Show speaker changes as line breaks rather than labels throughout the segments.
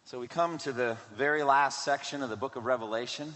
So we come to the very last section of the book of Revelation.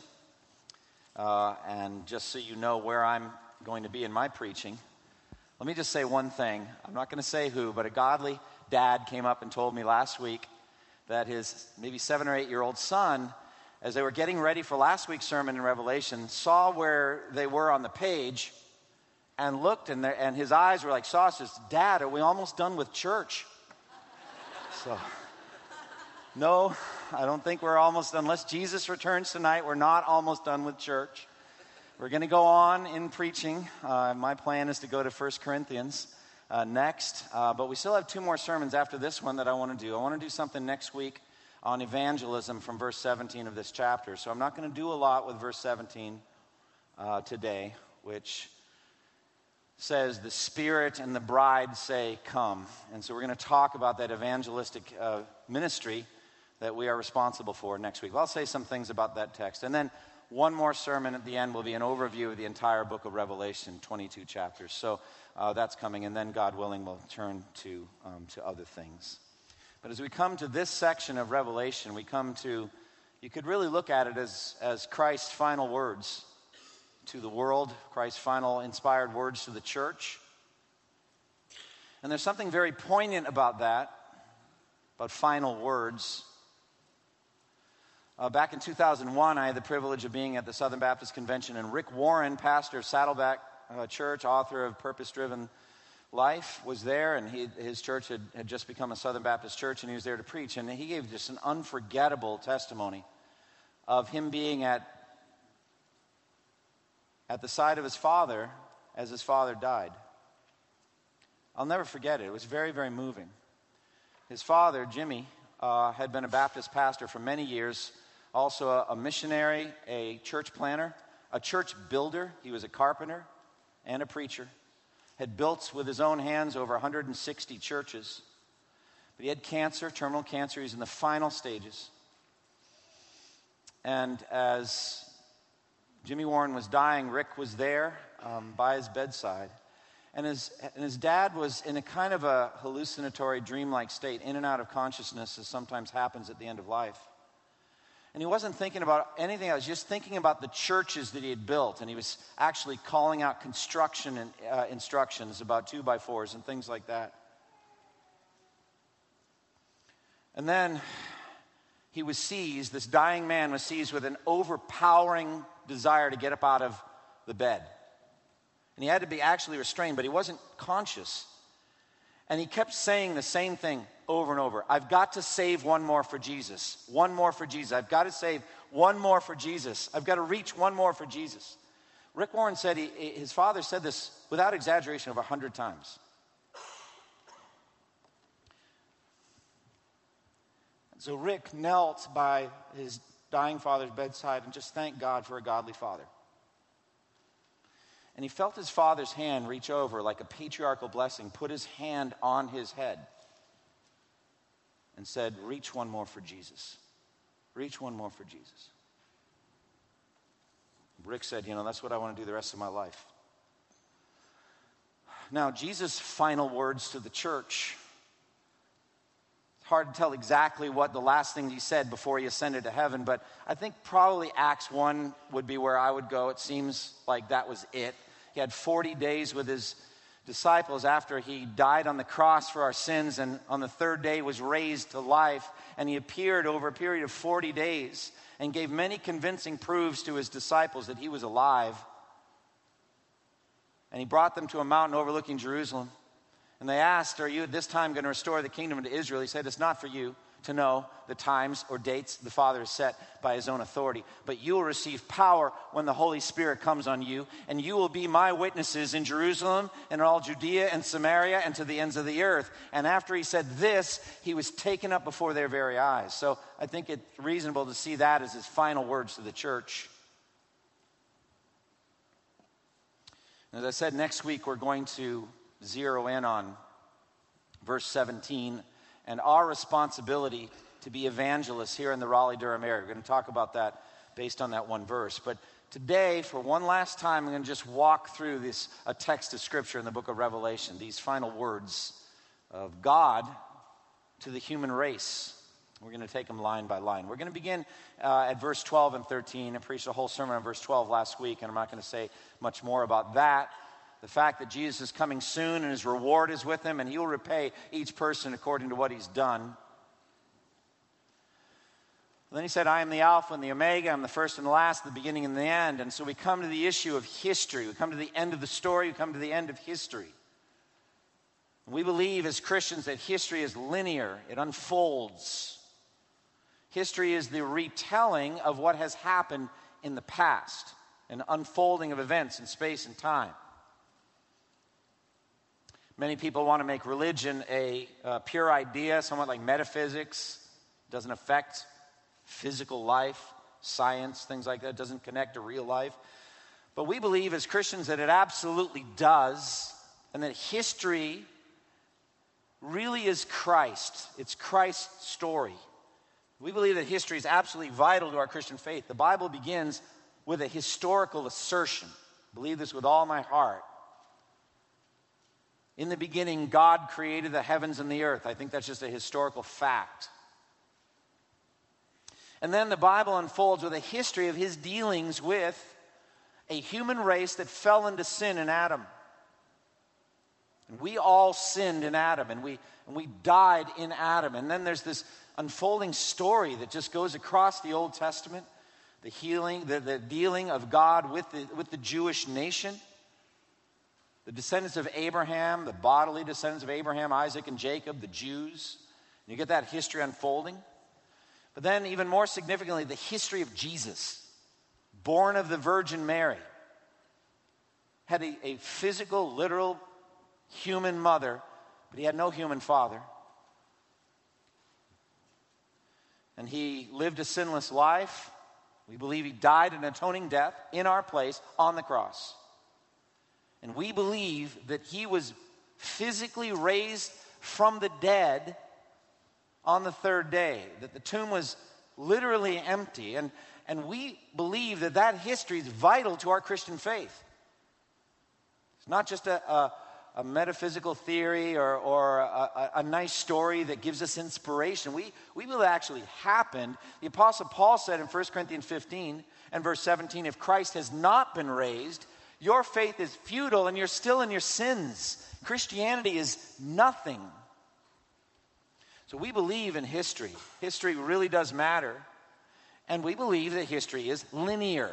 And just so you know where I'm going to be in my preaching, let me just say one thing. I'm not going to say who, but a godly dad came up and told me last week that his maybe 7 or 8-year-old son, as they were getting ready for last week's sermon in Revelation, saw where they were on the page and looked, and his eyes were like saucers. Dad, are we almost done with church? So, no, I don't think we're almost done. Unless Jesus returns tonight, we're not almost done with church. We're going to go on in preaching. My plan is to go to 1 Corinthians next, but we still have 2 more sermons after this one that I want to do. I want to do something next week on evangelism from verse 17 of this chapter. So I'm not going to do a lot with verse 17 today, which says the Spirit and the bride say, come. And so we're going to talk about that evangelistic ministry that we are responsible for next week. Well, I'll say some things about that text. And then one more sermon at the end will be an overview of the entire book of Revelation, 22 chapters. So that's coming, and then God willing, we'll turn to other things. But as we come to this section of Revelation, we come to, you could really look at it as Christ's final words to the world, Christ's final inspired words to the church. And there's something very poignant about that, about final words. Back in 2001, I had the privilege of being at the Southern Baptist Convention, and Rick Warren, pastor of Saddleback Church, author of Purpose-Driven Life, was there, and his church had just become a Southern Baptist church, and he was there to preach, and he gave just an unforgettable testimony of him being at the side of his father as his father died. I'll never forget it. It was very, very moving. His father, Jimmy, had been a Baptist pastor for many years, also a missionary, a church planner, a church builder. He was a carpenter and a preacher. Had built with his own hands over 160 churches. But he had cancer, terminal cancer. He's in the final stages. And as Jimmy Warren was dying, Rick was there by his bedside. And his dad was in a kind of a hallucinatory, dreamlike state, in and out of consciousness, as sometimes happens at the end of life. And he wasn't thinking about anything else, just thinking about the churches that he had built. And he was actually calling out construction and instructions about 2x4s and things like that. And then he was seized, this dying man was seized with an overpowering desire to get up out of the bed. And he had to be actually restrained, but he wasn't conscious. And he kept saying the same thing over and over. I've got to save one more for Jesus. One more for Jesus. I've got to save one more for Jesus. I've got to reach one more for Jesus. Rick Warren said his father said this without exaggeration over 100 times. So Rick knelt by his dying father's bedside and just thanked God for a godly father. And he felt his father's hand reach over like a patriarchal blessing, put his hand on his head and said, reach one more for Jesus. Reach one more for Jesus. Rick said, that's what I want to do the rest of my life. Now, Jesus' final words to the church. It's hard to tell exactly what the last thing he said before he ascended to heaven, but I think probably Acts 1 would be where I would go. It seems like that was it. He had 40 days with his disciples after he died on the cross for our sins, and on the 3rd day was raised to life. And he appeared over a period of 40 days and gave many convincing proofs to his disciples that he was alive. And he brought them to a mountain overlooking Jerusalem. And they asked, are you at this time going to restore the kingdom to Israel? He said, it's not for you to know the times or dates the Father has set by his own authority. But you will receive power when the Holy Spirit comes on you, and you will be my witnesses in Jerusalem and in all Judea and Samaria and to the ends of the earth. And after he said this, he was taken up before their very eyes. So I think it's reasonable to see that as his final words to the church. As I said, next week we're going to zero in on verse 17 and our responsibility to be evangelists here in the Raleigh-Durham area. We're going to talk about that based on that one verse. But today, for one last time, I'm going to just walk through a text of Scripture in the book of Revelation, these final words of God to the human race. We're going to take them line by line. We're going to begin at verse 12 and 13. I preached a whole sermon on verse 12 last week, and I'm not going to say much more about that. The fact that Jesus is coming soon and his reward is with him, and he will repay each person according to what he's done. Then he said, I am the Alpha and the Omega. I'm the first and the last, the beginning and the end. And so we come to the issue of history. We come to the end of the story. We come to the end of history. We believe as Christians that history is linear. It unfolds. History is the retelling of what has happened in the past, an unfolding of events in space and time. Many people want to make religion a pure idea, somewhat like metaphysics. It doesn't affect physical life, science, things like that. It doesn't connect to real life. But we believe as Christians that it absolutely does, and that history really is Christ. It's Christ's story. We believe that history is absolutely vital to our Christian faith. The Bible begins with a historical assertion. I believe this with all my heart. In the beginning, God created the heavens and the earth. I think that's just a historical fact. And then the Bible unfolds with a history of his dealings with a human race that fell into sin in Adam. And we all sinned in Adam, and we died in Adam. And then there's this unfolding story that just goes across the Old Testament, the dealing of God with the Jewish nation, the descendants of Abraham, the bodily descendants of Abraham, Isaac, and Jacob, the Jews. And you get that history unfolding. But then, even more significantly, the history of Jesus, born of the Virgin Mary, had a physical, literal, human mother, but he had no human father. And he lived a sinless life. We believe he died an atoning death in our place on the cross. And we believe that he was physically raised from the dead on the third day, that the tomb was literally empty. And we believe that history is vital to our Christian faith. It's not just a metaphysical theory or a nice story that gives us inspiration. We believe it actually happened. The Apostle Paul said in 1 Corinthians 15 and verse 17, if Christ has not been raised, your faith is futile and you're still in your sins. Christianity is nothing. So we believe in history. History really does matter. And we believe that history is linear.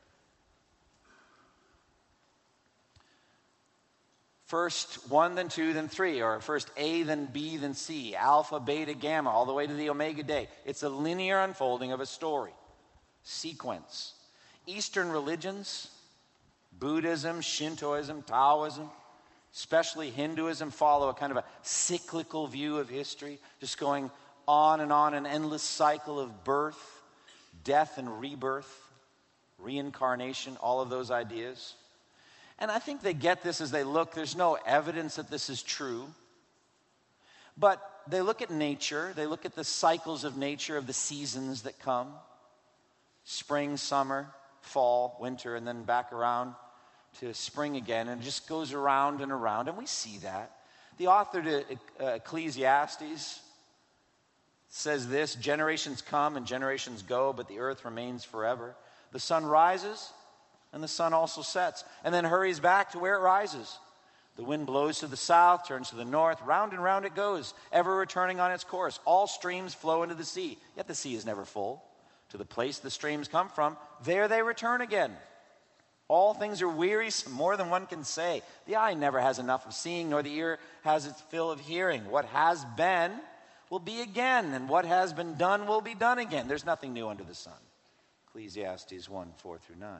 First 1, then 2, then 3, or first A, then B, then C, alpha, beta, gamma, all the way to the omega day. It's a linear unfolding of a story, sequence. Eastern religions, Buddhism, Shintoism, Taoism, especially Hinduism, follow a kind of a cyclical view of history, just going on, an endless cycle of birth, death and rebirth, reincarnation, all of those ideas. And I think they get this as they look. There's no evidence that this is true. But they look at nature. They look at the cycles of nature, of the seasons that come. Spring, summer, fall, winter, and then back around to spring again. And it just goes around and around. And we see that. The author to Ecclesiastes says this, generations come and generations go, but the earth remains forever. The sun rises and the sun also sets, and then hurries back to where it rises. The wind blows to the south, turns to the north, round and round it goes, ever returning on its course. All streams flow into the sea, yet the sea is never full. To the place the streams come from, there they return again. All things are wearisome, more than one can say. The eye never has enough of seeing, nor the ear has its fill of hearing. What has been will be again, and what has been done will be done again. There's nothing new under the sun. Ecclesiastes 1, 4 through 9.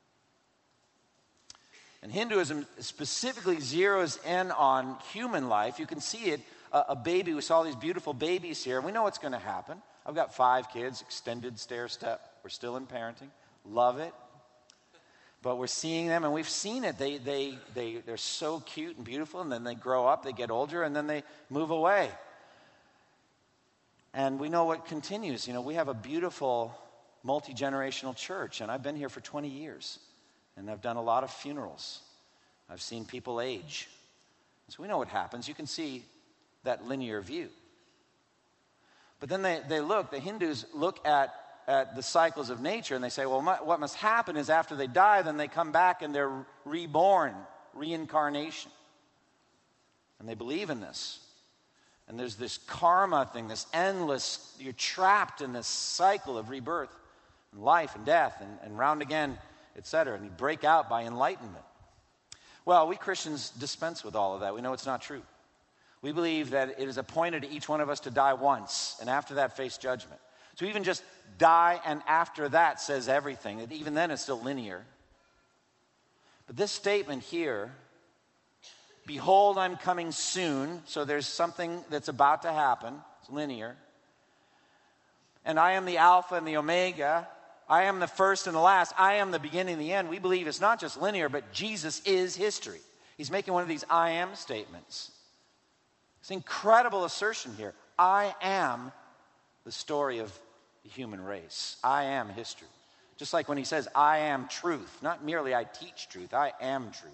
And Hinduism specifically zeroes in on human life. You can see it, a baby. We saw these beautiful babies here, and we know what's going to happen. I've got 5 kids, extended stair step. We're still in parenting. Love it. But we're seeing them, and we've seen it. They're so cute and beautiful, and then they grow up, they get older, and then they move away. And we know what continues. You know, we have a beautiful multi-generational church, and I've been here for 20 years. And I've done a lot of funerals. I've seen people age. So we know what happens. You can see that linear view. But then the Hindus look at the cycles of nature and they say, well, what must happen is after they die, then they come back and they're reborn, reincarnation. And they believe in this. And there's this karma thing, this endless, you're trapped in this cycle of rebirth and life and death and round again, etc. And you break out by enlightenment. Well, we Christians dispense with all of that. We know it's not true. We believe that it is appointed to each one of us to die once, and after that face judgment. So even just die and after that says everything. And even then it's still linear. But this statement here, behold, I'm coming soon. So there's something that's about to happen. It's linear. And I am the Alpha and the Omega. I am the first and the last. I am the beginning and the end. We believe it's not just linear, but Jesus is history. He's making one of these I am statements. It's an incredible assertion here. I am the story of the human race. I am history. Just like when he says, I am truth. Not merely I teach truth. I am truth.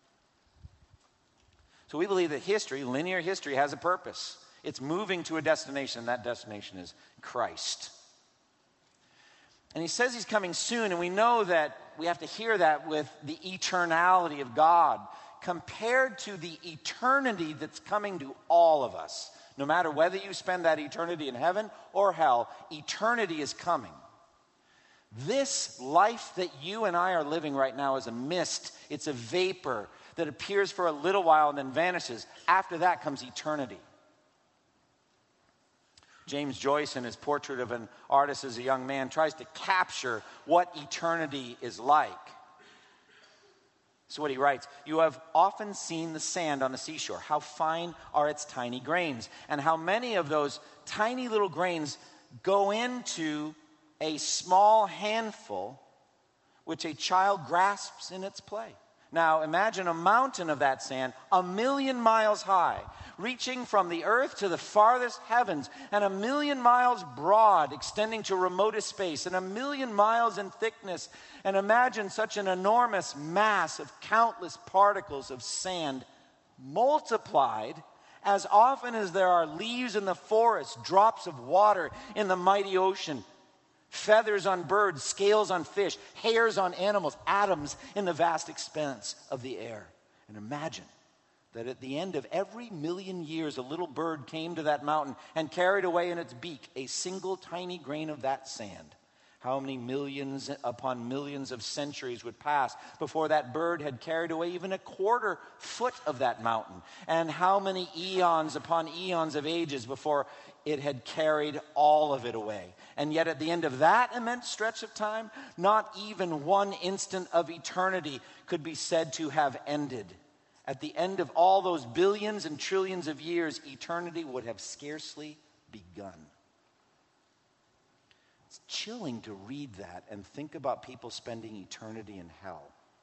So we believe that history, linear history, has a purpose. It's moving to a destination, and that destination is Christ. And he says he's coming soon, and we know that we have to hear that with the eternality of God compared to the eternity that's coming to all of us. No matter whether you spend that eternity in heaven or hell, eternity is coming. This life that you and I are living right now is a mist. It's a vapor that appears for a little while and then vanishes. After that comes eternity. James Joyce, in his portrait of an artist as a young man, tries to capture what eternity is like. So what he writes, you have often seen the sand on the seashore. How fine are its tiny grains, and how many of those tiny little grains go into a small handful which a child grasps in its play. Now imagine a mountain of that sand 1,000,000 miles high, reaching from the earth to the farthest heavens, and 1,000,000 miles broad, extending to remotest space, and 1,000,000 miles in thickness. And imagine such an enormous mass of countless particles of sand multiplied as often as there are leaves in the forest, drops of water in the mighty ocean, feathers on birds, scales on fish, hairs on animals, atoms in the vast expanse of the air. And imagine that at the end of every 1,000,000 years, a little bird came to that mountain and carried away in its beak a single tiny grain of that sand. How many millions upon millions of centuries would pass before that bird had carried away even a 1/4 foot of that mountain? And how many eons upon eons of ages before it had carried all of it away? And yet at the end of that immense stretch of time, not even one instant of eternity could be said to have ended. At the end of all those billions and trillions of years, eternity would have scarcely begun. It's chilling to read that and think about people spending eternity in hell.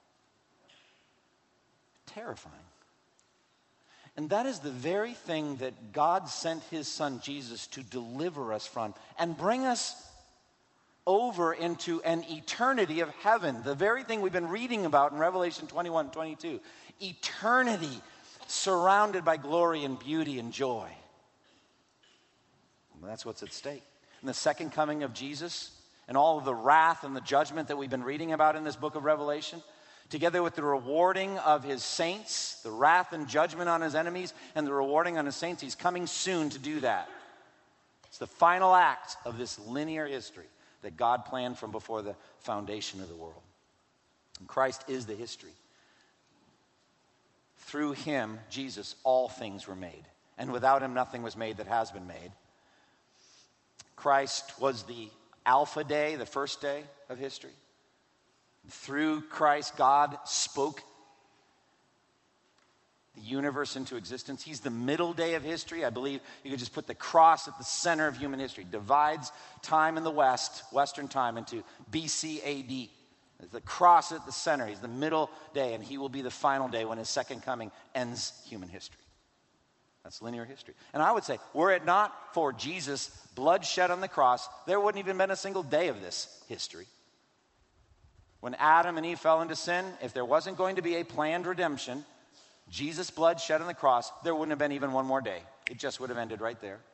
Terrifying. And that is the very thing that God sent his son Jesus to deliver us from and bring us over into an eternity of heaven. The very thing we've been reading about in Revelation 21, 22. Eternity surrounded by glory and beauty and joy. Well, that's what's at stake. And the second coming of Jesus and all of the wrath and the judgment that we've been reading about in this book of Revelation, together with the rewarding of his saints, the wrath and judgment on his enemies, and the rewarding on his saints, he's coming soon to do that. It's the final act of this linear history that God planned from before the foundation of the world. And Christ is the history. Through him, Jesus, all things were made. And without him, nothing was made that has been made. Christ was the Alpha day, the first day of history. Through Christ, God spoke the universe into existence. He's the middle day of history. I believe you could just put the cross at the center of human history. Divides time in the West, Western time, into BC AD. The cross at the center. He's the middle day, and he will be the final day when his second coming ends human history. That's linear history. And I would say, were it not for Jesus' blood shed on the cross, there wouldn't even been a single day of this history. When Adam and Eve fell into sin, if there wasn't going to be a planned redemption, Jesus' blood shed on the cross, there wouldn't have been even one more day. It just would have ended right there.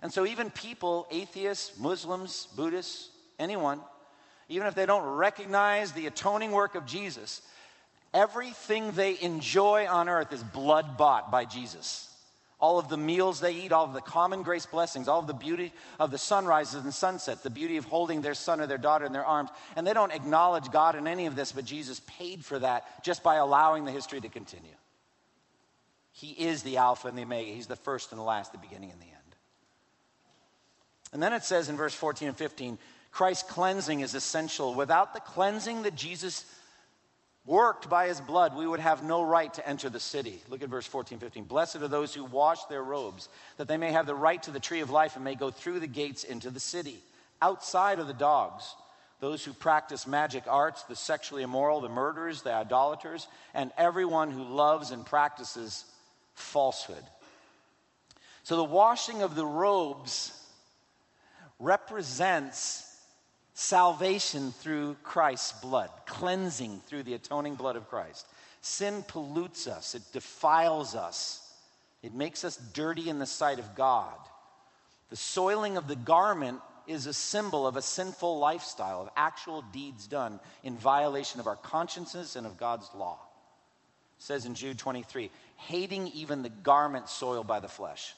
And so even people, atheists, Muslims, Buddhists, anyone, even if they don't recognize the atoning work of Jesus, everything they enjoy on earth is blood bought by Jesus. All of the meals they eat, all of the common grace blessings, all of the beauty of the sunrises and sunsets, the beauty of holding their son or their daughter in their arms. And they don't acknowledge God in any of this, but Jesus paid for that just by allowing the history to continue. He is the Alpha and the Omega. He's the first and the last, the beginning and the end. And then it says in verse 14 and 15, Christ's cleansing is essential. Without the cleansing that Jesus worked by his blood, we would have no right to enter the city. Look at verse 14, 15. Blessed are those who wash their robes, that they may have the right to the tree of life and may go through the gates into the city. Outside are the dogs, those who practice magic arts, the sexually immoral, the murderers, the idolaters, and everyone who loves and practices falsehood. So the washing of the robes represents salvation through Christ's blood, cleansing through the atoning blood of Christ. Sin pollutes us, it defiles us, it makes us dirty in the sight of God. The soiling of the garment is a symbol of a sinful lifestyle, of actual deeds done in violation of our consciences and of God's law. It says in Jude 23, hating even the garment soiled by the flesh.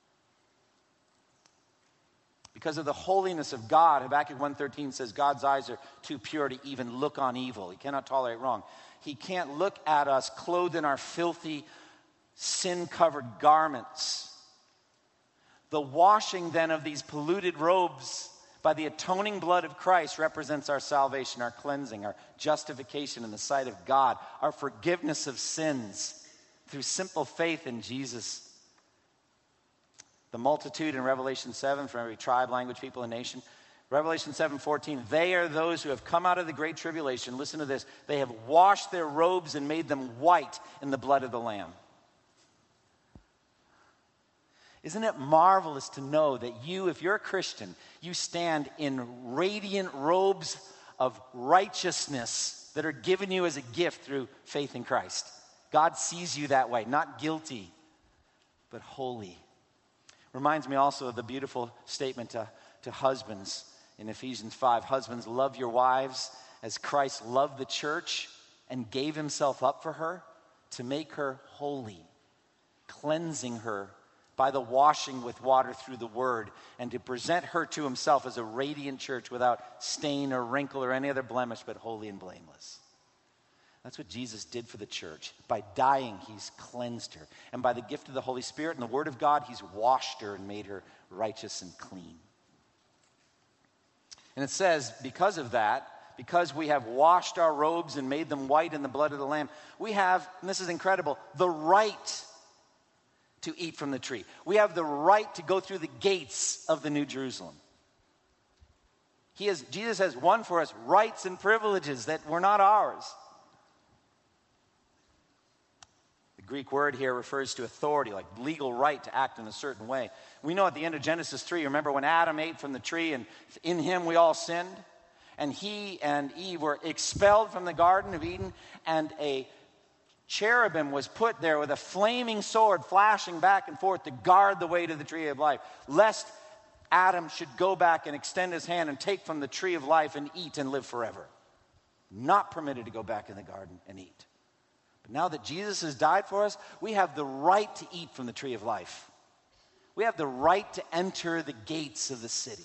Because of the holiness of God, Habakkuk 1:13 says God's eyes are too pure to even look on evil. He cannot tolerate wrong. He can't look at us clothed in our filthy, sin-covered garments. The washing then of these polluted robes by the atoning blood of Christ represents our salvation, our cleansing, our justification in the sight of God, our forgiveness of sins through simple faith in Jesus. The multitude in Revelation 7 from every tribe, language, people, and nation. Revelation 7:14, they are those who have come out of the great tribulation. Listen to this. They have washed their robes and made them white in the blood of the Lamb. Isn't it marvelous to know that you, if you're a Christian, you stand in radiant robes of righteousness that are given you as a gift through faith in Christ. God sees you that way, not guilty, but holy. Reminds me also of the beautiful statement to husbands in Ephesians 5. Husbands, love your wives as Christ loved the church and gave himself up for her to make her holy, cleansing her by the washing with water through the word, and to present her to himself as a radiant church without stain or wrinkle or any other blemish, but holy and blameless. That's what Jesus did for the church. By dying, he's cleansed her. And by the gift of the Holy Spirit and the Word of God, he's washed her and made her righteous and clean. And it says, because of that, because we have washed our robes and made them white in the blood of the Lamb, we have, and this is incredible, the right to eat from the tree. We have the right to go through the gates of the New Jerusalem. Jesus has won for us rights and privileges that were not ours. Greek word here refers to authority, like legal right to act in a certain way. We know at the end of Genesis 3, remember when Adam ate from the tree and in him we all sinned? And he and Eve were expelled from the Garden of Eden, and a cherubim was put there with a flaming sword flashing back and forth to guard the way to the tree of life, lest Adam should go back and extend his hand and take from the tree of life and eat and live forever. Not permitted to go back in the garden and eat. Now that Jesus has died for us, we have the right to eat from the tree of life. We have the right to enter the gates of the city.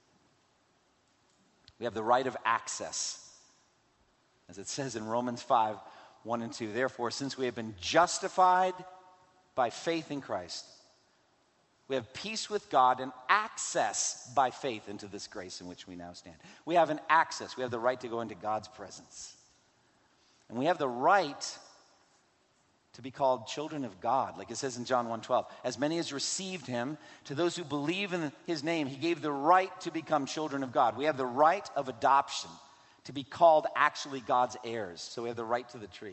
We have the right of access. As it says in Romans 5, 1 and 2, therefore, since we have been justified by faith in Christ, we have peace with God and access by faith into this grace in which we now stand. We have an access. We have the right to go into God's presence. And we have the right to be called children of God, like it says in John 1:12. As many as received him, to those who believe in his name, he gave the right to become children of God. We have the right of adoption, to be called actually God's heirs. So we have the right to the tree.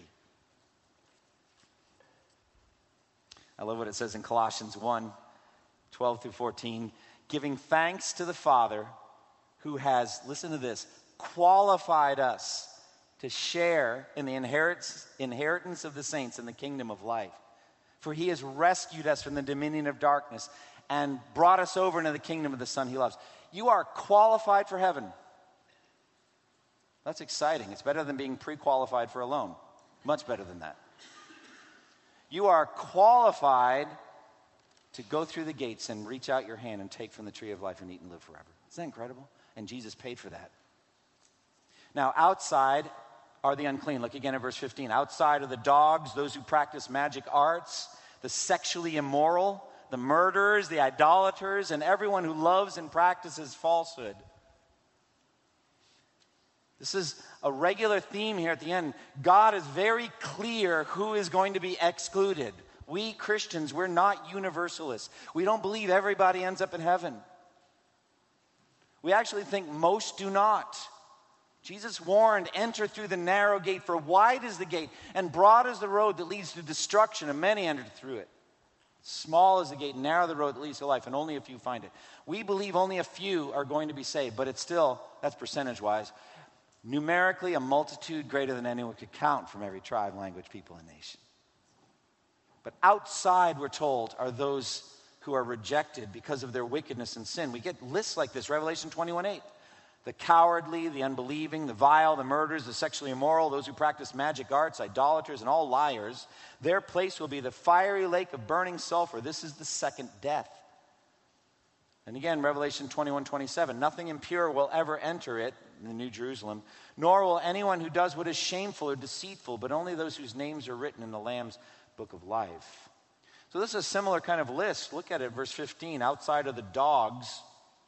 I love what it says in Colossians 1:12 through 14, giving thanks to the Father who has, listen to this, qualified us to share in the inheritance of the saints in the kingdom of life. For he has rescued us from the dominion of darkness and brought us over into the kingdom of the Son he loves. You are qualified for heaven. That's exciting. It's better than being pre-qualified for a loan. Much better than that. You are qualified to go through the gates and reach out your hand and take from the tree of life and eat and live forever. Isn't that incredible? And Jesus paid for that. Now, outside are the unclean. Look again at verse 15. Outside are the dogs, those who practice magic arts, the sexually immoral, the murderers, the idolaters, and everyone who loves and practices falsehood. This is a regular theme here at the end. God is very clear who is going to be excluded. We Christians, we're not universalists. We don't believe everybody ends up in heaven. We actually think most do not. Jesus warned, enter through the narrow gate, for wide is the gate, and broad is the road that leads to destruction, and many enter through it. Small is the gate, narrow the road that leads to life, and only a few find it. We believe only a few are going to be saved, but it's still, that's percentage-wise, numerically a multitude greater than anyone could count from every tribe, language, people, and nation. But outside, we're told, are those who are rejected because of their wickedness and sin. We get lists like this, Revelation 21:8. The cowardly, the unbelieving, the vile, the murderers, the sexually immoral, those who practice magic arts, idolaters, and all liars, their place will be the fiery lake of burning sulfur. This is the second death. And again, Revelation 21:27, nothing impure will ever enter it, in the New Jerusalem, nor will anyone who does what is shameful or deceitful, but only those whose names are written in the Lamb's book of life. So this is a similar kind of list. Look at it, verse 15, outside of the dogs.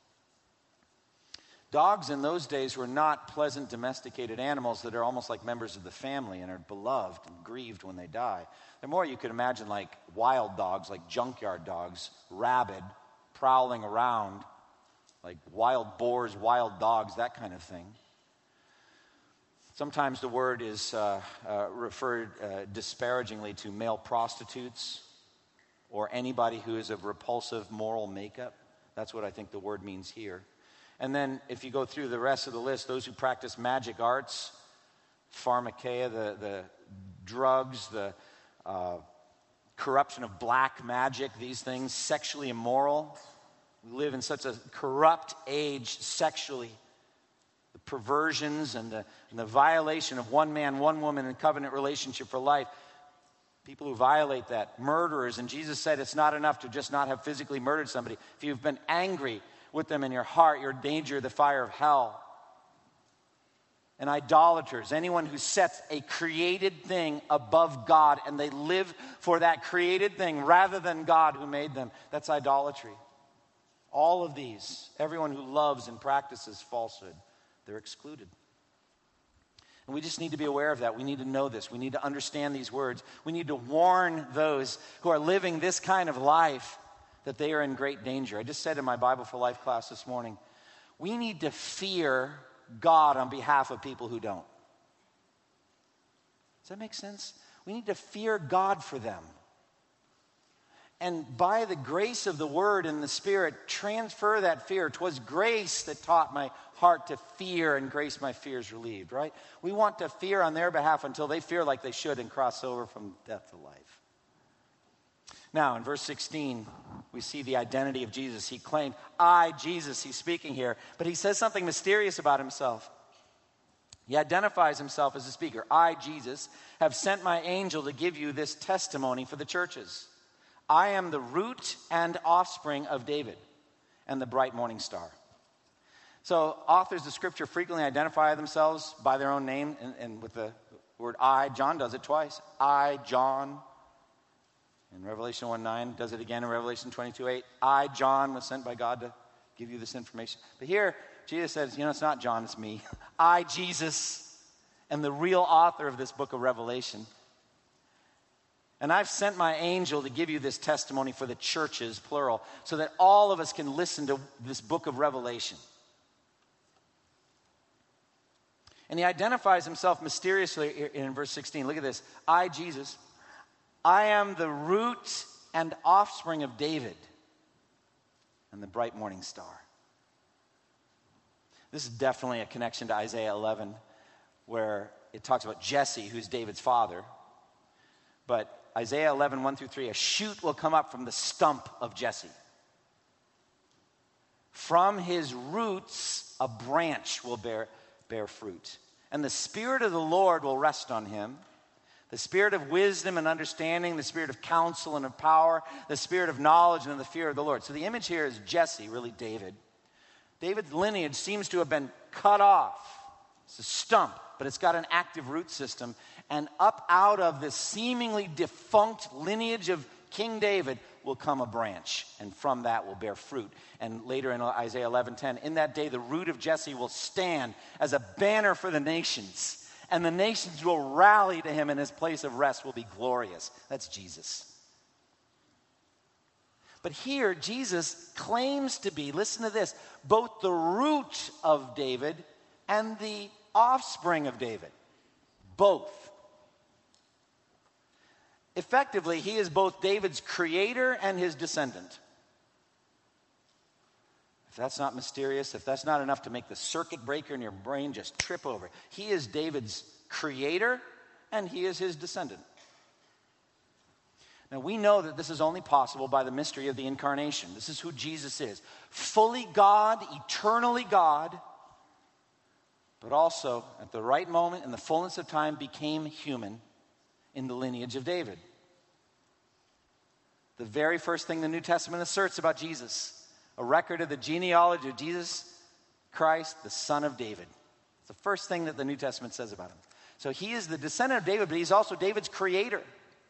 Dogs in those days were not pleasant domesticated animals that are almost like members of the family and are beloved and grieved when they die. They're more, you could imagine, like wild dogs, like junkyard dogs, rabid, prowling around, like wild boars, wild dogs, that kind of thing. Sometimes the word is referred disparagingly to male prostitutes or anybody who is of repulsive moral makeup. That's what I think the word means here. And then if you go through the rest of the list, those who practice magic arts, pharmakeia, the drugs, the corruption of black magic, these things, sexually immoral. We live in such a corrupt age sexually. The perversions and the violation of one man, one woman in covenant relationship for life. People who violate that, murderers. And Jesus said it's not enough to just not have physically murdered somebody. If you've been angry with them in your heart, you're in danger of the fire of hell. And idolaters, anyone who sets a created thing above God and they live for that created thing rather than God who made them, that's idolatry. All of these, everyone who loves and practices falsehood, they're excluded. And we just need to be aware of that. We need to know this. We need to understand these words. We need to warn those who are living this kind of life that they are in great danger. I just said in my Bible for Life class this morning, we need to fear God on behalf of people who don't. Does that make sense? We need to fear God for them. And by the grace of the Word and the Spirit, transfer that fear. 'Twas grace that taught my heart to fear, and grace my fears relieved, right? We want to fear on their behalf until they fear like they should and cross over from death to life. Now, in verse 16, we see the identity of Jesus. He claimed, I, Jesus, he's speaking here, but he says something mysterious about himself. He identifies himself as a speaker. I, Jesus, have sent my angel to give you this testimony for the churches. I am the root and offspring of David and the bright morning star. So authors of Scripture frequently identify themselves by their own name and with the word I. John does it twice. I, John, in Revelation 1:9, does it again in Revelation 22:8. I, John, was sent by God to give you this information. But here, Jesus says, it's not John, it's me. I, Jesus, am the real author of this book of Revelation. And I've sent my angel to give you this testimony for the churches, plural, so that all of us can listen to this book of Revelation. And he identifies himself mysteriously in verse 16. Look at this. I, Jesus, I am the root and offspring of David and the bright morning star. This is definitely a connection to Isaiah 11, where it talks about Jesse, who's David's father. But Isaiah 11, 1-3, a shoot will come up from the stump of Jesse. From his roots, a branch will bear fruit. And the Spirit of the Lord will rest on him. The Spirit of wisdom and understanding, the Spirit of counsel and of power, the Spirit of knowledge and of the fear of the Lord. So the image here is Jesse, really David. David's lineage seems to have been cut off. It's a stump, but it's got an active root system. And up out of this seemingly defunct lineage of King David will come a branch, and from that will bear fruit. And later in Isaiah 11:10, in that day the root of Jesse will stand as a banner for the nations, and the nations will rally to him, and his place of rest will be glorious. That's Jesus. But here, Jesus claims to be, listen to this, both the root of David and the offspring of David. Both. Effectively, he is both David's creator and his descendant. If that's not mysterious, if that's not enough to make the circuit breaker in your brain just trip over, he is David's creator and he is his descendant. Now, we know that this is only possible by the mystery of the incarnation. This is who Jesus is. Fully God, eternally God, but also at the right moment in the fullness of time became human in the lineage of David. The very first thing the New Testament asserts about Jesus, a record of the genealogy of Jesus Christ, the son of David. It's the first thing that the New Testament says about him. So he is the descendant of David, but he's also David's creator.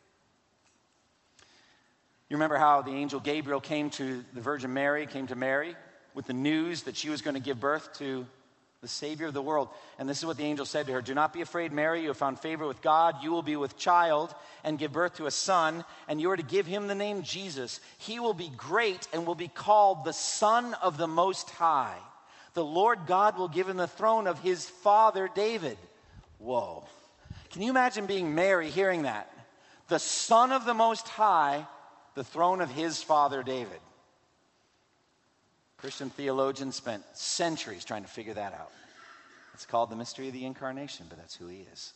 You remember how the angel Gabriel came to the Virgin Mary, came to Mary with the news that she was going to give birth to the Savior of the world. And this is what the angel said to her. Do not be afraid, Mary. You have found favor with God. You will be with child and give birth to a son, and you are to give him the name Jesus. He will be great and will be called the Son of the Most High. The Lord God will give him the throne of his father David. Whoa. Can you imagine being Mary hearing that? The Son of the Most High, the throne of his father David. Christian theologians spent centuries trying to figure that out. It's called the mystery of the incarnation, but that's who he is.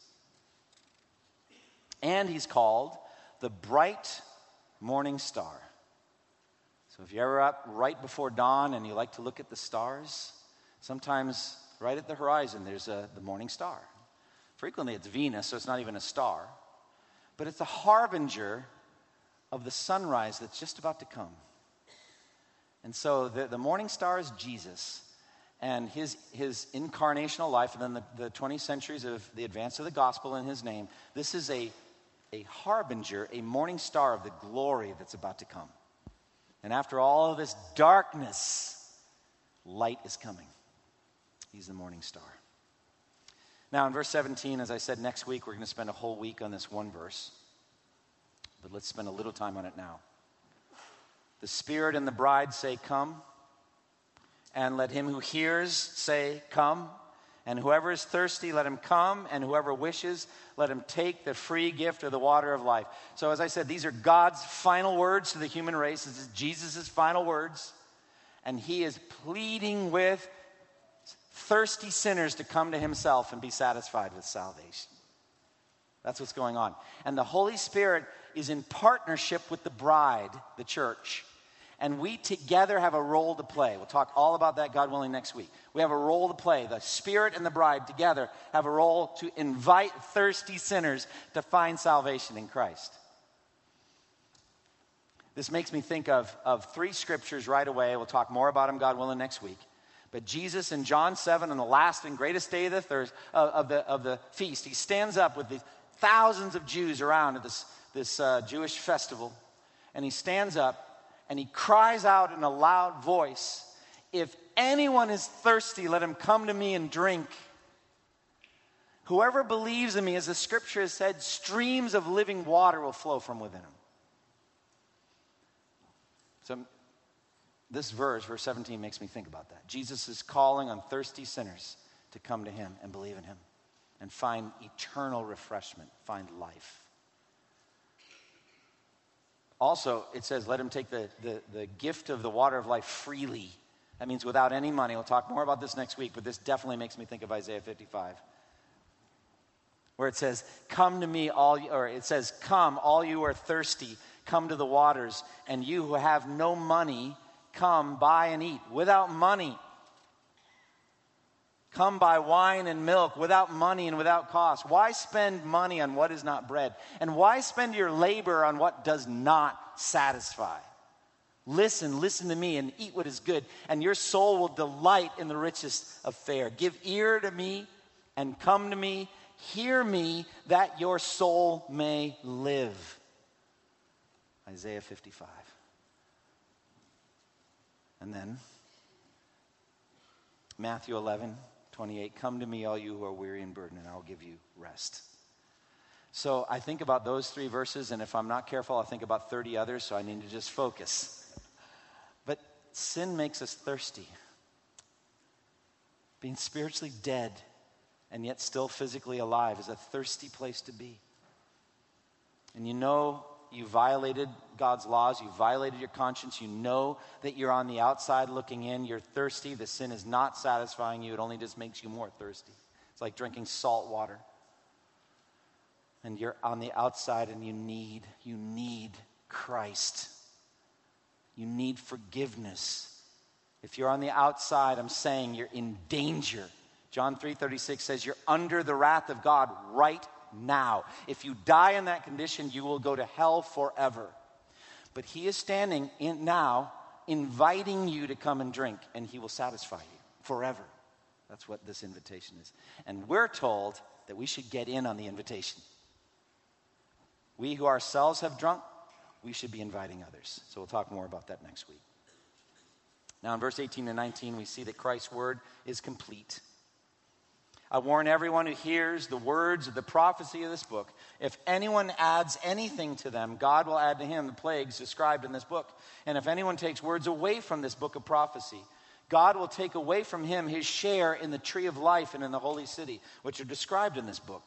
And he's called the bright morning star. So if you're ever up right before dawn and you like to look at the stars, sometimes right at the horizon there's the morning star. Frequently it's Venus, so it's not even a star. But it's a harbinger of the sunrise that's just about to come. And so the morning star is Jesus and his incarnational life, and then the 20 centuries of the advance of the gospel in his name. This is a harbinger, a morning star of the glory that's about to come. And after all of this darkness, light is coming. He's the morning star. Now in verse 17, as I said, next week we're going to spend a whole week on this one verse. But let's spend a little time on it now. The Spirit and the bride say, come. And let him who hears say, come. And whoever is thirsty, let him come. And whoever wishes, let him take the free gift of the water of life. So as I said, these are God's final words to the human race. This is Jesus' final words. And he is pleading with thirsty sinners to come to himself and be satisfied with salvation. That's what's going on. And the Holy Spirit is in partnership with the bride, the church. And we together have a role to play. We'll talk all about that, God willing, next week. We have a role to play. The Spirit and the bride together have a role to invite thirsty sinners to find salvation in Christ. This makes me think of three scriptures right away. We'll talk more about them, God willing, next week. But Jesus in John 7, on the last and greatest day of the feast, he stands up with the thousands of Jews around at this Jewish festival. And he stands up and he cries out in a loud voice, if anyone is thirsty, let him come to me and drink. Whoever believes in me, as the scripture has said, streams of living water will flow from within him. So this verse 17, makes me think about that. Jesus is calling on thirsty sinners to come to him and believe in him and find eternal refreshment, find life. Also, it says, let him take the gift of the water of life freely. That means without any money. We'll talk more about this next week, but this definitely makes me think of Isaiah 55. Where it says, come to me, come, all you are thirsty, come to the waters, and you who have no money, come, buy and eat without money. Come buy wine and milk without money and without cost. Why spend money on what is not bread? And why spend your labor on what does not satisfy? Listen to me and eat what is good, and your soul will delight in the richest of fare. Give ear to me and come to me. Hear me, that your soul may live. Isaiah 55. And then Matthew 11:28. Come to me, all you who are weary and burdened, and I will give you rest. So I think about those 3 verses, and if I'm not careful, I'll think about 30 others, so I need to just focus. But sin makes us thirsty. Being spiritually dead and yet still physically alive is a thirsty place to be. And you know you violated God's laws, you violated your conscience, you know that you're on the outside looking in, you're thirsty, the sin is not satisfying you, it only just makes you more thirsty. It's like drinking salt water. And you're on the outside and you need Christ. You need forgiveness. If you're on the outside, I'm saying you're in danger. John 3:36 says you're under the wrath of God right now. If you die in that condition, you will go to hell forever. But he is standing in now, inviting you to come and drink, and he will satisfy you forever. That's what this invitation is. And we're told that we should get in on the invitation. We who ourselves have drunk, we should be inviting others. So we'll talk more about that next week. Now in verse 18 and 19, we see that Christ's word is complete. I warn everyone who hears the words of the prophecy of this book, if anyone adds anything to them, God will add to him the plagues described in this book. And if anyone takes words away from this book of prophecy, God will take away from him his share in the tree of life and in the holy city, which are described in this book.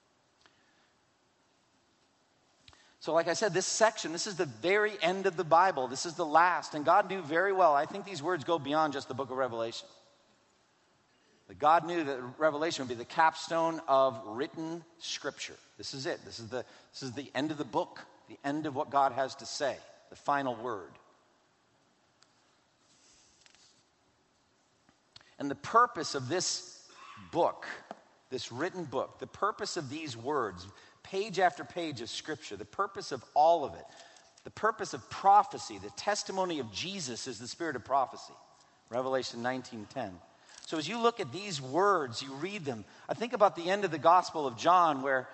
So like I said, this section, this is the very end of the Bible. This is the last. And God knew very well, I think these words go beyond just the book of Revelation. But God knew that Revelation would be the capstone of written scripture. This is it. This is the end of the book, the end of what God has to say, the final word. And the purpose of this book, this written book, the purpose of these words, page after page of scripture, the purpose of all of it, the purpose of prophecy, the testimony of Jesus is the spirit of prophecy. Revelation 19:10. So as you look at these words, you read them, I think about the end of the Gospel of John, where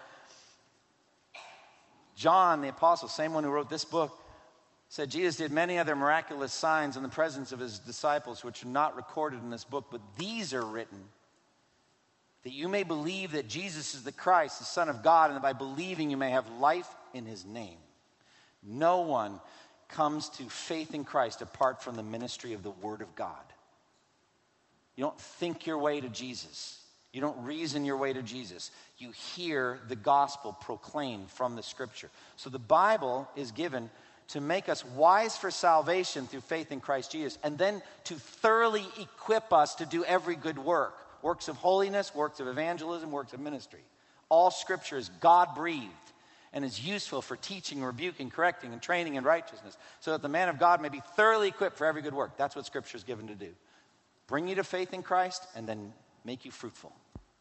John, the apostle, same one who wrote this book, said Jesus did many other miraculous signs in the presence of his disciples, which are not recorded in this book, but these are written, that you may believe that Jesus is the Christ, the Son of God, and that by believing you may have life in his name. No one comes to faith in Christ apart from the ministry of the Word of God. You don't think your way to Jesus. You don't reason your way to Jesus. You hear the gospel proclaimed from the scripture. So the Bible is given to make us wise for salvation through faith in Christ Jesus, and then to thoroughly equip us to do every good work. Works of holiness, works of evangelism, works of ministry. All scripture is God-breathed and is useful for teaching, rebuking, correcting, and training in righteousness, so that the man of God may be thoroughly equipped for every good work. That's what scripture is given to do. Bring you to faith in Christ and then make you fruitful.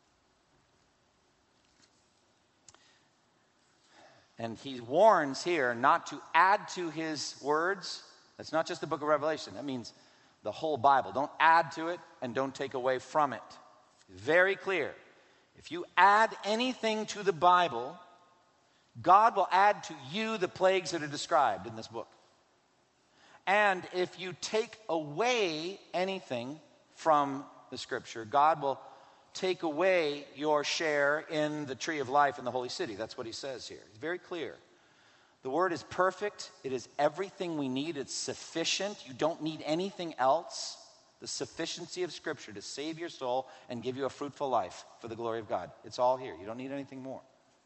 And he warns here not to add to his words. That's not just the book of Revelation. That means the whole Bible. Don't add to it and don't take away from it. Very clear. If you add anything to the Bible, God will add to you the plagues that are described in this book. And if you take away anything from the scripture, God will take away your share in the tree of life in the holy city. That's what he says here. It's very clear. The word is perfect. It is everything we need. It's sufficient. You don't need anything else. The sufficiency of scripture to save your soul and give you a fruitful life for the glory of God. It's all here. You don't need anything more.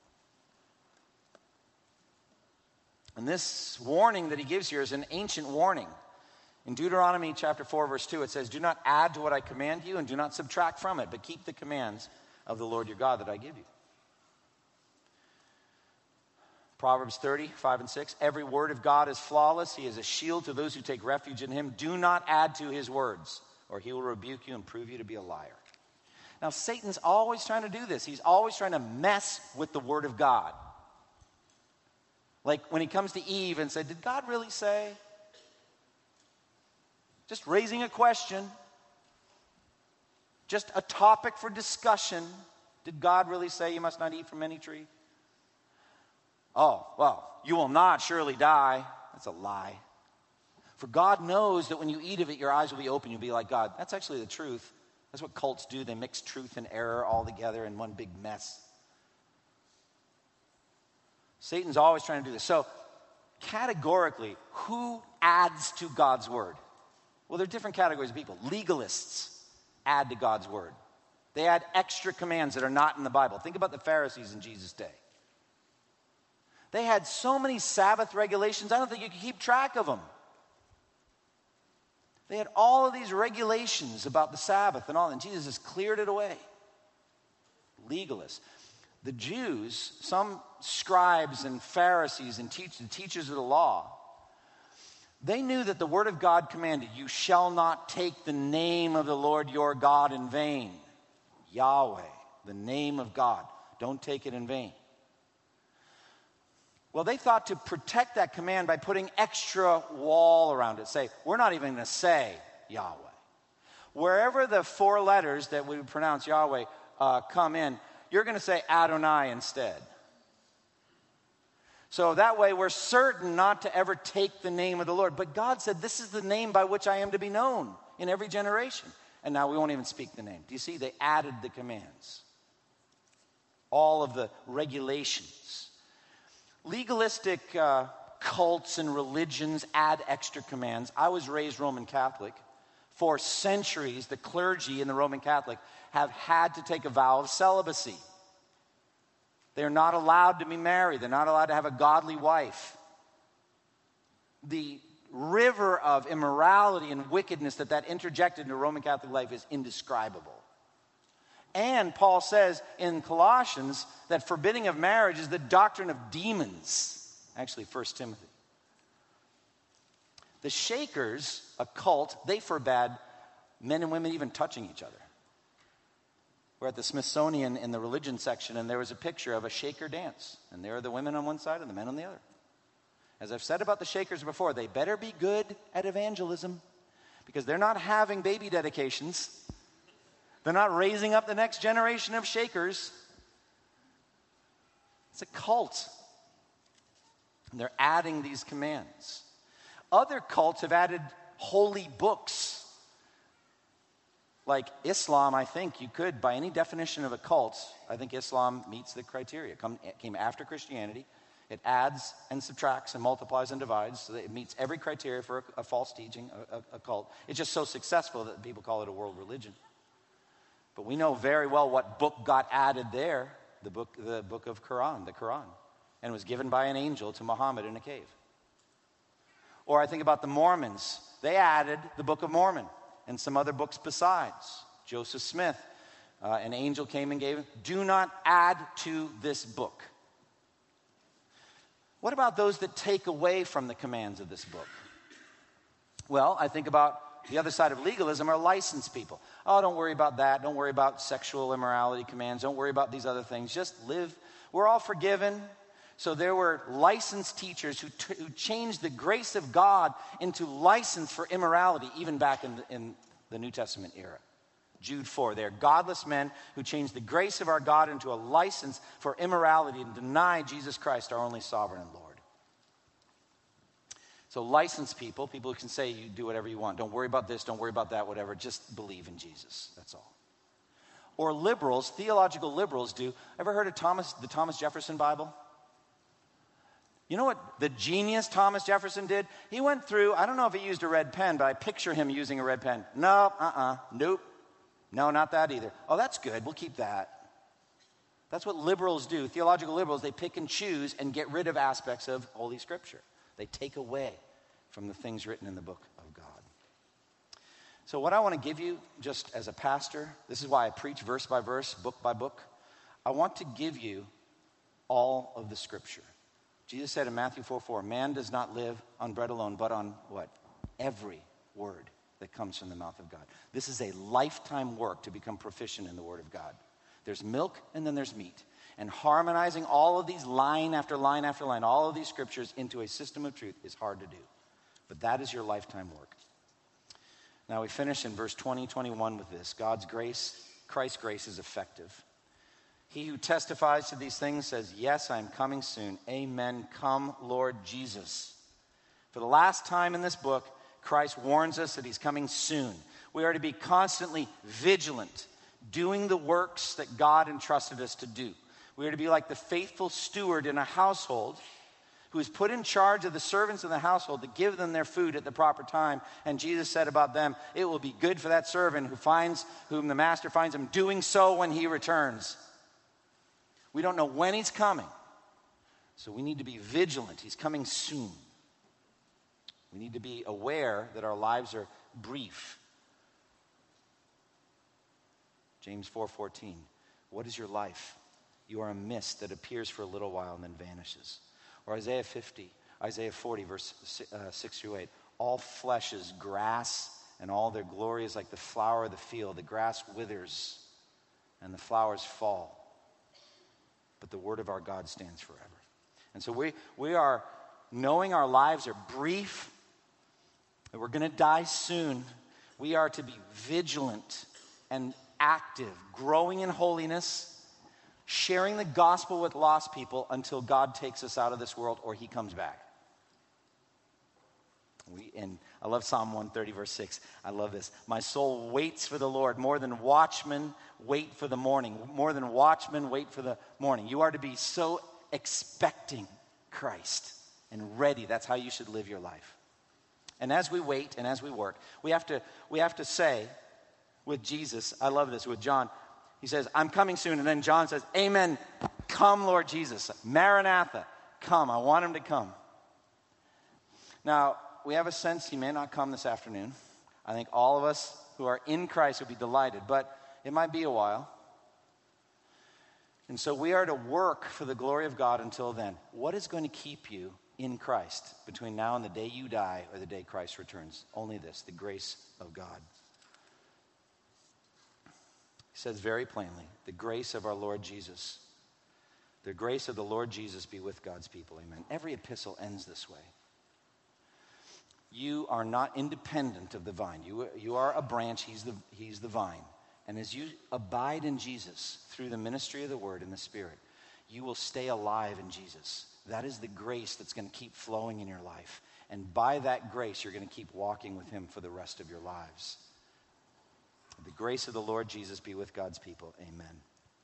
And this warning that he gives here is an ancient warning. In Deuteronomy chapter 4, verse 2, it says, do not add to what I command you and do not subtract from it, but keep the commands of the Lord your God that I give you. Proverbs 30, 5 and 6. Every word of God is flawless. He is a shield to those who take refuge in him. Do not add to his words, or he will rebuke you and prove you to be a liar. Now, Satan's always trying to do this. He's always trying to mess with the word of God. Like when he comes to Eve and said, did God really say? Just raising a question. Just a topic for discussion. Did God really say you must not eat from any tree? Oh, well, you will not surely die. That's a lie. For God knows that when you eat of it, your eyes will be open. You'll be like God. That's actually the truth. That's what cults do. They mix truth and error all together in one big mess. Satan's always trying to do this. So, categorically, who adds to God's word? Well, there are different categories of people. Legalists add to God's word. They add extra commands that are not in the Bible. Think about the Pharisees in Jesus' day. They had so many Sabbath regulations, I don't think you could keep track of them. They had all of these regulations about the Sabbath and all, and Jesus has cleared it away. Legalists. The Jews, some scribes and Pharisees and teachers of the law, they knew that the word of God commanded, you shall not take the name of the Lord your God in vain. Yahweh, the name of God. Don't take it in vain. Well, they thought to protect that command by putting extra wall around it. Say, we're not even going to say Yahweh. Wherever the four letters that we would pronounce Yahweh come in, you're going to say Adonai instead. So that way we're certain not to ever take the name of the Lord. But God said, this is the name by which I am to be known in every generation. And now we won't even speak the name. Do you see? They added the commands. All of the regulations. Legalistic cults and religions add extra commands. I was raised Roman Catholic. For centuries, the clergy in the Roman Catholic have had to take a vow of celibacy. They're not allowed to be married. They're not allowed to have a godly wife. The river of immorality and wickedness that interjected into Roman Catholic life is indescribable. And Paul says in Colossians that forbidding of marriage is the doctrine of demons. Actually, 1 Timothy. The Shakers, a cult, they forbade men and women even touching each other. We're at the Smithsonian in the religion section, and there was a picture of a Shaker dance. And there are the women on one side and the men on the other. As I've said about the Shakers before, they better be good at evangelism, because they're not having baby dedications. They're not raising up the next generation of Shakers. It's a cult. And they're adding these commands. Other cults have added holy books. Like Islam, I think you could, by any definition of a cult, I think Islam meets the criteria. It came after Christianity. It adds and subtracts and multiplies and divides, so that it meets every criteria for a false teaching, a cult. It's just so successful that people call it a world religion. But we know very well what book got added there, the book of Quran, the Quran, and was given by an angel to Muhammad in a cave. Or I think about the Mormons. They added the Book of Mormon and some other books besides. Joseph Smith, an angel came and gave him, do not add to this book. What about those that take away from the commands of this book? Well, I think about the other side of legalism are licensed people. Oh, don't worry about that. Don't worry about sexual immorality commands. Don't worry about these other things. Just live. We're all forgiven. So there were licensed teachers who changed the grace of God into license for immorality, even back in the New Testament era. Jude 4, they're godless men who changed the grace of our God into a license for immorality and deny Jesus Christ, our only sovereign and Lord. So licensed people who can say you do whatever you want. Don't worry about this, don't worry about that, whatever. Just believe in Jesus, that's all. Or liberals, theological liberals do. Ever heard of the Thomas Jefferson Bible? You know what the genius Thomas Jefferson did? He went through, I don't know if he used a red pen, but I picture him using a red pen. Nope. No, not that either. Oh, that's good. We'll keep that. That's what liberals do. Theological liberals, they pick and choose and get rid of aspects of Holy Scripture. They take away from the things written in the book of God. So what I want to give you, just as a pastor, this is why I preach verse by verse, book by book. I want to give you all of the Scripture. Jesus said in Matthew 4:4, man does not live on bread alone, but on what? Every word that comes from the mouth of God. This is a lifetime work to become proficient in the Word of God. There's milk and then there's meat. And harmonizing all of these line after line after line, all of these scriptures into a system of truth is hard to do. But that is your lifetime work. Now we finish in verse 20, 21 with this. God's grace, Christ's grace is effective. He who testifies to these things says, yes, I am coming soon. Amen. Come, Lord Jesus. For the last time in this book, Christ warns us that he's coming soon. We are to be constantly vigilant, doing the works that God entrusted us to do. We are to be like the faithful steward in a household who is put in charge of the servants of the household to give them their food at the proper time. And Jesus said about them, it will be good for that servant whom the master finds him doing so when he returns. We don't know when he's coming, so we need to be vigilant. He's coming soon. We need to be aware that our lives are brief. James 4:14, what is your life? You are a mist that appears for a little while and then vanishes. Or Isaiah 40, verse 6 through 8. All flesh is grass, and all their glory is like the flower of the field. The grass withers, and the flowers fall. But the word of our God stands forever. And so we are knowing our lives are brief, that we're going to die soon. We are to be vigilant and active, growing in holiness, sharing the gospel with lost people until God takes us out of this world or he comes back. And I love Psalm 130, verse 6. I love this. My soul waits for the Lord more than watchmen wait for the morning. More than watchmen wait for the morning. You are to be so expecting Christ and ready. That's how you should live your life. And as we wait and as we work, we have to say with Jesus, I love this, with John, he says, I'm coming soon. And then John says, amen, come Lord Jesus. Maranatha, come. I want him to come. Now, we have a sense he may not come this afternoon. I think all of us who are in Christ would be delighted, but it might be a while. And so we are to work for the glory of God until then. What is going to keep you in Christ between now and the day you die or the day Christ returns? Only this, the grace of God. He says very plainly, the grace of our Lord Jesus. The grace of the Lord Jesus be with God's people. Amen. Every epistle ends this way. You are not independent of the vine. You are a branch. He's the vine. And as you abide in Jesus through the ministry of the word and the Spirit, you will stay alive in Jesus. That is the grace that's going to keep flowing in your life. And by that grace, you're going to keep walking with him for the rest of your lives. The grace of the Lord Jesus be with God's people. Amen.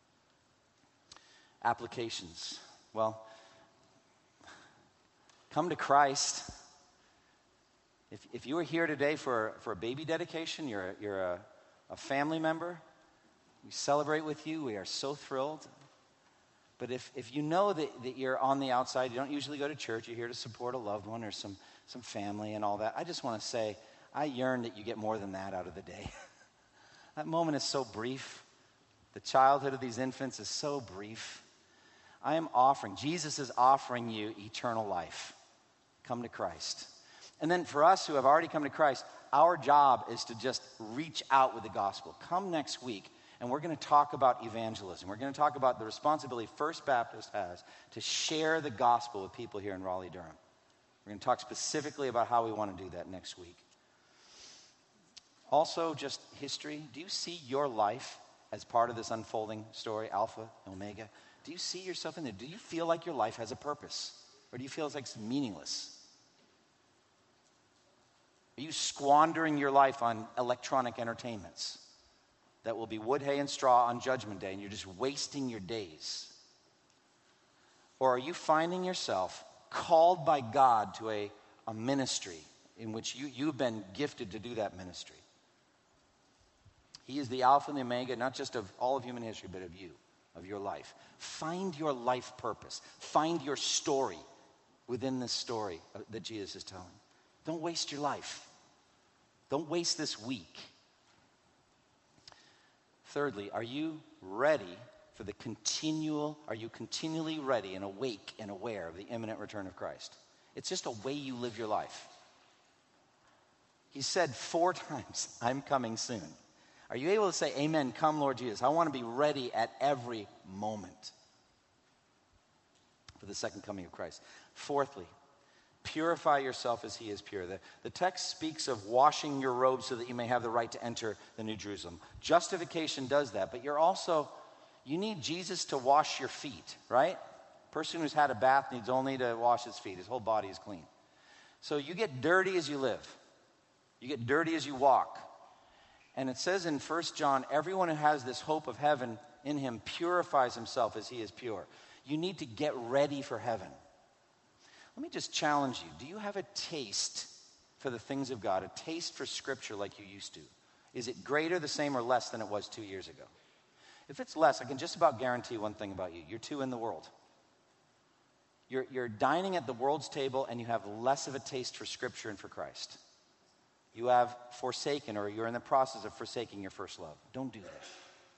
Applications. Well, come to Christ. If you are here today for a baby dedication, you're a family member, we celebrate with you. We are so thrilled. But if you know that you're on the outside, you don't usually go to church, you're here to support a loved one or some family and all that, I just want to say, I yearn that you get more than that out of the day. That moment is so brief. The childhood of these infants is so brief. Jesus is offering you eternal life. Come to Christ. And then for us who have already come to Christ, our job is to just reach out with the gospel. Come next week, and we're going to talk about evangelism. We're going to talk about the responsibility First Baptist has to share the gospel with people here in Raleigh-Durham. We're going to talk specifically about how we want to do that next week. Also, just history. Do you see your life as part of this unfolding story, Alpha, Omega? Do you see yourself in there? Do you feel like your life has a purpose? Or do you feel like it's meaningless? Are you squandering your life on electronic entertainments that will be wood, hay, and straw on Judgment Day, and you're just wasting your days? Or are you finding yourself called by God to a ministry in which you've been gifted to do that ministry? He is the Alpha and the Omega, not just of all of human history, but of you, of your life. Find your life purpose. Find your story within this story that Jesus is telling. Don't waste your life. Don't waste this week. Thirdly, are you ready for are you continually ready and awake and aware of the imminent return of Christ? It's just a way you live your life. He said 4 times, I'm coming soon. Are you able to say, amen, come Lord Jesus? I want to be ready at every moment for the second coming of Christ. Fourthly, purify yourself as he is pure. The text speaks of washing your robes so that you may have the right to enter the New Jerusalem. Justification does that, but you need Jesus to wash your feet, right? Person who's had a bath needs only to wash his feet. His whole body is clean. So you get dirty as you live. You get dirty as you walk. And it says in 1 John, everyone who has this hope of heaven in him purifies himself as he is pure. You need to get ready for heaven. Let me just challenge you. Do you have a taste for the things of God, a taste for Scripture like you used to? Is it greater, the same, or less than it was 2 years ago? If it's less, I can just about guarantee one thing about you. You're too in the world. You're dining at the world's table and you have less of a taste for Scripture and for Christ. You have forsaken, or you're in the process of forsaking your first love. Don't do that.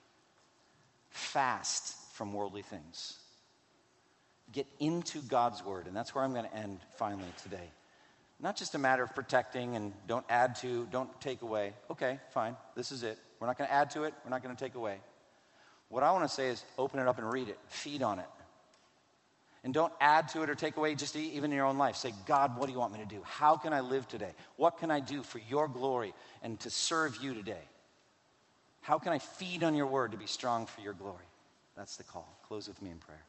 Fast from worldly things. Get into God's word, and that's where I'm going to end finally today. Not just a matter of protecting and don't add to, don't take away. Okay, fine, this is it. We're not going to add to it, we're not going to take away. What I want to say is open it up and read it. Feed on it. And don't add to it or take away, just even in your own life. Say, God, what do you want me to do? How can I live today? What can I do for your glory and to serve you today? How can I feed on your word to be strong for your glory? That's the call. Close with me in prayer.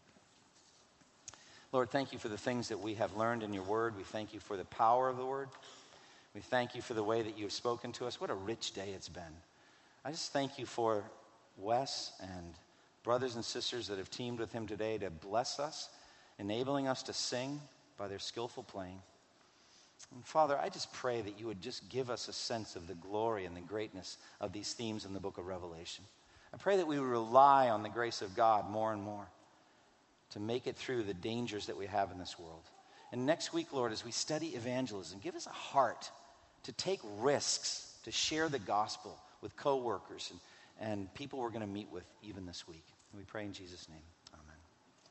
Lord, thank you for the things that we have learned in your word. We thank you for the power of the word. We thank you for the way that you have spoken to us. What a rich day it's been. I just thank you for Wes and brothers and sisters that have teamed with him today to bless us, enabling us to sing by their skillful playing. And Father, I just pray that you would just give us a sense of the glory and the greatness of these themes in the book of Revelation. I pray that we would rely on the grace of God more and more to make it through the dangers that we have in this world. And next week, Lord, as we study evangelism, give us a heart to take risks, to share the gospel with coworkers and people we're going to meet with even this week. And we pray in Jesus' name.